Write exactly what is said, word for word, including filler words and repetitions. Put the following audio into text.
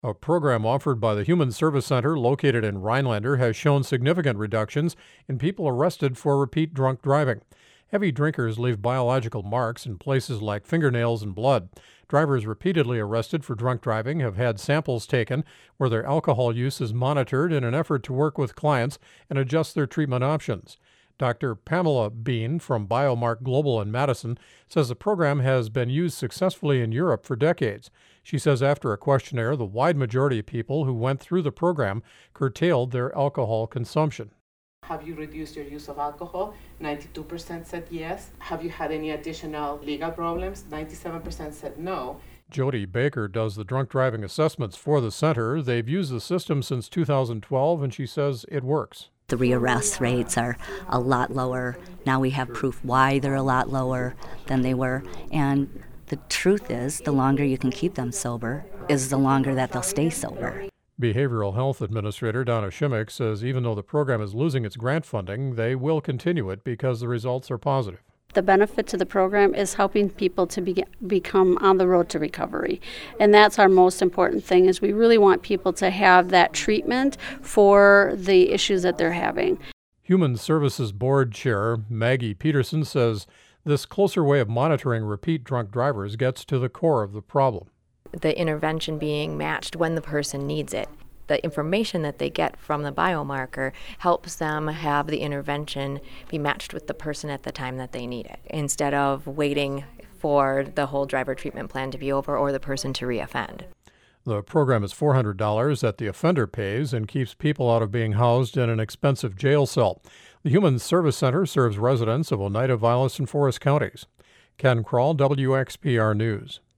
A program offered by the Human Service Center located in Rhinelander has shown significant reductions in people arrested for repeat drunk driving. Heavy drinkers leave biological marks in places like fingernails and blood. Drivers repeatedly arrested for drunk driving have had samples taken where their alcohol use is monitored in an effort to work with clients and adjust their treatment options. Doctor Pamela Bean from Biomark Global in Madison says the program has been used successfully in Europe for decades. She says after a questionnaire, the wide majority of people who went through the program curtailed their alcohol consumption. Have you reduced your use of alcohol? ninety-two percent said yes. Have you had any additional legal problems? ninety-seven percent said no. Jody Baker does the drunk driving assessments for the center. They've used the system since two thousand twelve, and she says it works. The rearrest rates are a lot lower. Now we have proof why they're a lot lower than they were. And the truth is, the longer you can keep them sober is the longer that they'll stay sober. Behavioral Health Administrator Donna Shimmick says even though the program is losing its grant funding, they will continue it because the results are positive. The benefit to the program is helping people to be, become on the road to recovery. And that's our most important thing, is we really want people to have that treatment for the issues that they're having. Human Services Board Chair Maggie Peterson says this closer way of monitoring repeat drunk drivers gets to the core of the problem. The intervention being matched when the person needs it. The information that they get from the biomarker helps them have the intervention be matched with the person at the time that they need it, instead of waiting for the whole driver treatment plan to be over or the person to reoffend. The program is four hundred dollars that the offender pays and keeps people out of being housed in an expensive jail cell. The Human Service Center serves residents of Oneida, Vilas, and Forest counties. Ken Kroll, W X P R News.